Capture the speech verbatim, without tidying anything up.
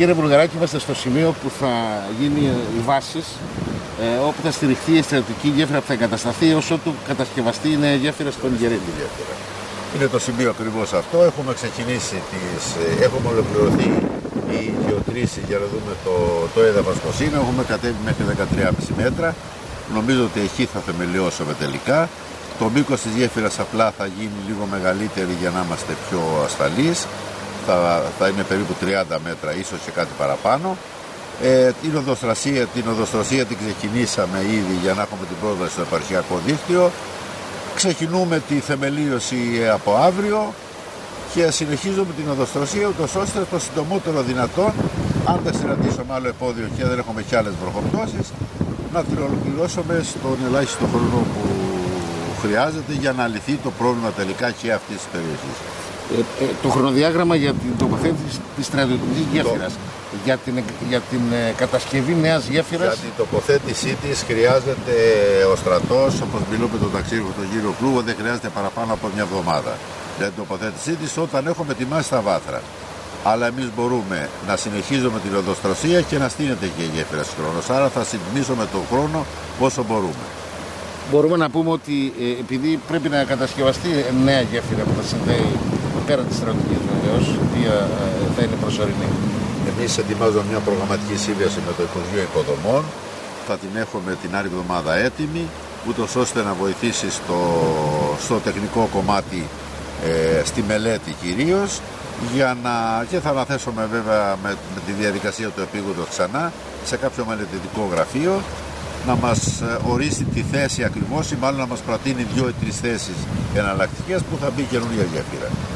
Κύριε Βουλγαράκη, είμαστε στο σημείο που θα γίνει οι βάσεις, ε, όπου θα στηριχθεί η στρατιωτική γέφυρα που θα εγκατασταθεί όσο του κατασκευαστεί η νέα γέφυρα στον Γερίτη. Είναι το σημείο ακριβώς αυτό. Έχουμε ξεκινήσει, τις, έχουμε ολοκληρωθεί οι γεωτρήσεις για να δούμε το, το έδαφος πως είναι. Έχουμε κατέβει μέχρι δεκατρία κόμμα πέντε μέτρα. Νομίζω ότι εκεί θα θεμελιώσουμε τελικά. Το μήκος της γέφυρας απλά θα γίνει λίγο μεγαλύτερη για να είμαστε πιο ασφαλείς. Θα, θα είναι περίπου τριάντα μέτρα, ίσως και κάτι παραπάνω. Ε, την, οδοστρασία, την οδοστρασία την ξεκινήσαμε ήδη για να έχουμε την πρόσβαση στο επαρχιακό δίκτυο. Ξεκινούμε τη θεμελίωση από αύριο και συνεχίζουμε την οδοστρασία ούτως ώστε το συντομότερο δυνατόν, αν δεν συναντήσουμε άλλο επώδιο και δεν έχουμε κι άλλες βροχοπτώσεις, να την ολοκληρώσουμε στον ελάχιστο χρόνο που χρειάζεται για να λυθεί το πρόβλημα τελικά και αυτής της περιοχής. Ε, ε, το χρονοδιάγραμμα για την τοποθέτηση της στρατιωτικής γέφυρας, το... για την, για την ε, κατασκευή νέας γέφυρας. Για την τοποθέτησή της χρειάζεται ο στρατός, όπως μιλούμε το ταξίδι τον κύριο Κλούβο, δεν χρειάζεται παραπάνω από μια εβδομάδα. Για την τοποθέτησή της όταν έχουμε ετοιμάσει τα βάθρα. Αλλά εμείς μπορούμε να συνεχίζουμε την οδοστρασία και να στείνεται και η γέφυρα στους χρόνους. Άρα θα συντηρήσουμε τον χρόνο όσο μπορούμε. Μπορούμε να πούμε ότι ε, επειδή πρέπει να κατασκευαστεί νέα γέφυρα που θα συνδέει πέρα της στρατιωτικής βεβαίως, η οποία ε, θα είναι προσωρινή. Εμείς ετοιμάζουμε μια προγραμματική σύμβαση με το Υπουργείο Υποδομών. Θα την έχουμε την άλλη εβδομάδα έτοιμη, ούτως ώστε να βοηθήσει στο, στο τεχνικό κομμάτι, ε, στη μελέτη κυρίως, για να, και θα αναθέσουμε βέβαια με, με τη διαδικασία του επίγοντος ξανά σε κάποιο μελετητικό γραφείο να μας ορίσει τη θέση ακριβώς ή μάλλον να μας προτείνει δύο ή τρεις θέσεις εναλλακτικές που θα μπει καινούργια γέφυρα.